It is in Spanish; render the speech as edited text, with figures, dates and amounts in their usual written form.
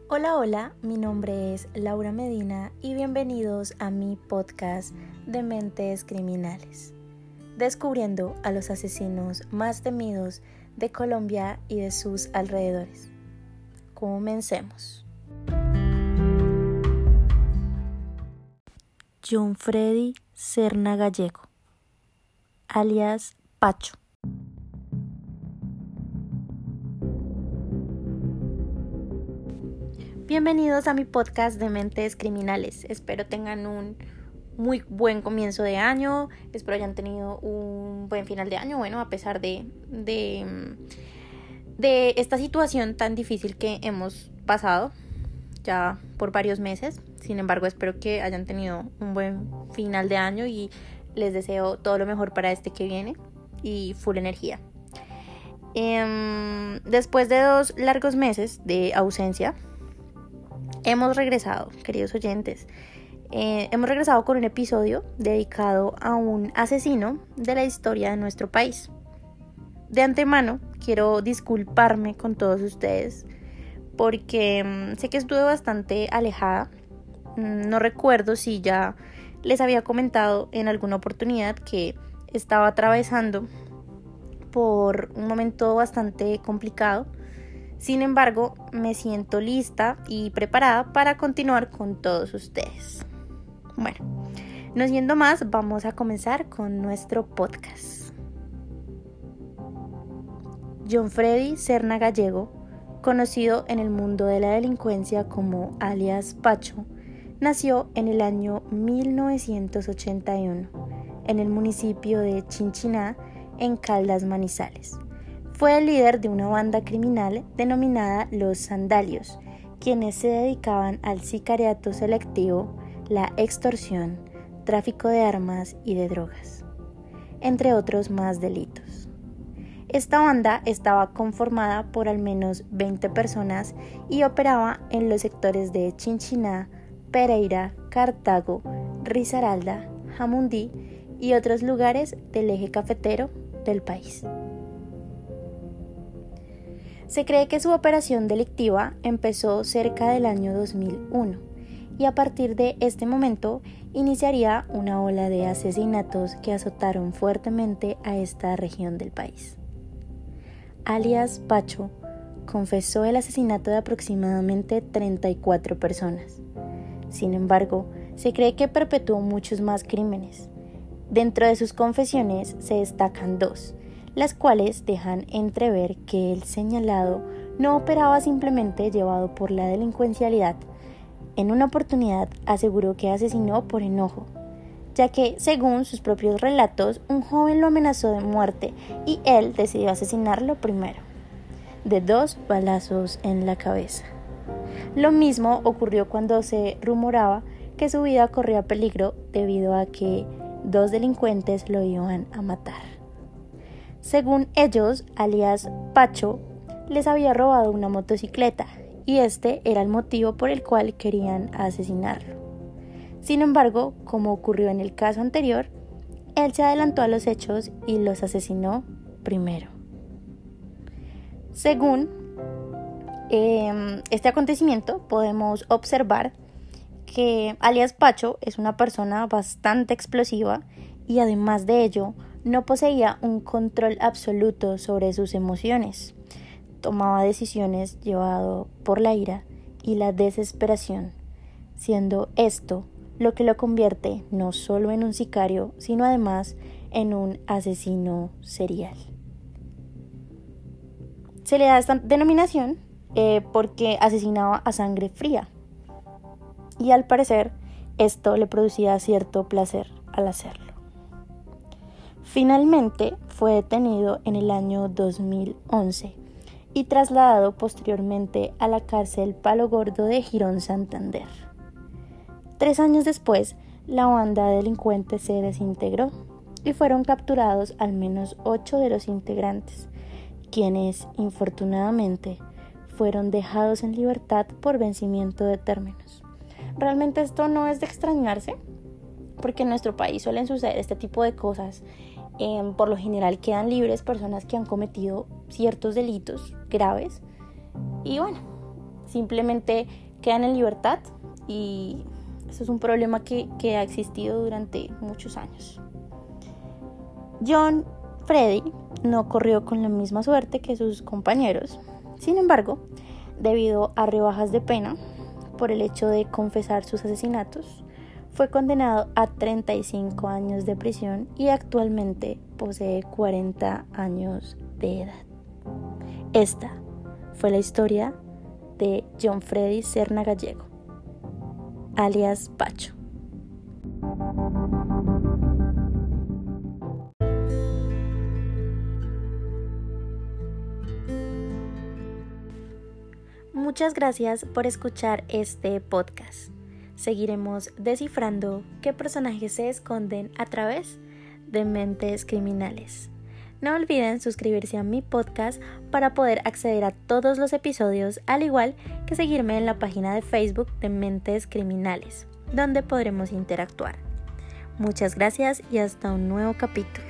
Hola, hola, mi nombre es Laura Medina y bienvenidos a mi podcast de Mentes Criminales, descubriendo a los asesinos más temidos de Colombia y de sus alrededores. Comencemos. John Freddy Serna Gallego, alias Pacho. Bienvenidos a mi podcast de Mentes Criminales. Espero tengan un muy buen comienzo de año. Espero hayan tenido un buen final de año. Bueno, a pesar de esta situación tan difícil que hemos pasado ya por varios meses. Sin embargo, espero que hayan tenido un buen final de año y les deseo todo lo mejor para este que viene y full energía. Después de 2 largos meses de ausencia, hemos regresado, queridos oyentes. Hemos regresado con un episodio dedicado a un asesino de la historia de nuestro país. De antemano, quiero disculparme con todos ustedes porque sé que estuve bastante alejada. No recuerdo si ya les había comentado en alguna oportunidad que estaba atravesando por un momento bastante complicado. Sin embargo, me siento lista y preparada para continuar con todos ustedes. Bueno, no siendo más, vamos a comenzar con nuestro podcast. John Freddy Serna Gallego, conocido en el mundo de la delincuencia como alias Pacho, nació en el año 1981 en el municipio de Chinchiná, en Caldas, Manizales. Fue el líder de una banda criminal denominada Los Sandalios, quienes se dedicaban al sicariato selectivo, la extorsión, tráfico de armas y de drogas, entre otros más delitos. Esta banda estaba conformada por al menos 20 personas y operaba en los sectores de Chinchiná, Pereira, Cartago, Risaralda, Jamundí y otros lugares del eje cafetero del país. Se cree que su operación delictiva empezó cerca del año 2001 y a partir de este momento iniciaría una ola de asesinatos que azotaron fuertemente a esta región del país. Alias Pacho confesó el asesinato de aproximadamente 34 personas. Sin embargo, se cree que perpetuó muchos más crímenes. Dentro de sus confesiones se destacan 2, las cuales dejan entrever que el señalado no operaba simplemente llevado por la delincuencialidad. En una oportunidad aseguró que asesinó por enojo, ya que, según sus propios relatos, un joven lo amenazó de muerte y él decidió asesinarlo primero, de 2 balazos en la cabeza. Lo mismo ocurrió cuando se rumoraba que su vida corría peligro debido a que 2 delincuentes lo iban a matar. Según ellos, alias Pacho les había robado una motocicleta y este era el motivo por el cual querían asesinarlo. Sin embargo, como ocurrió en el caso anterior, él se adelantó a los hechos y los asesinó primero. Según este acontecimiento, podemos observar que alias Pacho es una persona bastante explosiva y además de ello, no poseía un control absoluto sobre sus emociones. Tomaba decisiones llevado por la ira y la desesperación, siendo esto lo que lo convierte no solo en un sicario, sino además en un asesino serial. Se le da esta denominación porque asesinaba a sangre fría y al parecer esto le producía cierto placer al hacerlo. Finalmente fue detenido en el año 2011 y trasladado posteriormente a la cárcel Palo Gordo de Girón, Santander. 3 años después, la banda de delincuentes se desintegró y fueron capturados al menos 8 de los integrantes, quienes, infortunadamente, fueron dejados en libertad por vencimiento de términos. Realmente esto no es de extrañarse, porque en nuestro país suelen suceder este tipo de cosas. Por lo general quedan libres personas que han cometido ciertos delitos graves y bueno, simplemente quedan en libertad y eso es un problema que ha existido durante muchos años. John Freddy no corrió con la misma suerte que sus compañeros. Sin embargo, debido a rebajas de pena por el hecho de confesar sus asesinatos, fue condenado a 35 años de prisión y actualmente posee 40 años de edad. Esta fue la historia de John Freddy Serna Gallego, alias Pacho. Muchas gracias por escuchar este podcast. Seguiremos descifrando qué personajes se esconden a través de mentes criminales. No olviden suscribirse a mi podcast para poder acceder a todos los episodios, al igual que seguirme en la página de Facebook de Mentes Criminales, donde podremos interactuar. Muchas gracias y hasta un nuevo capítulo.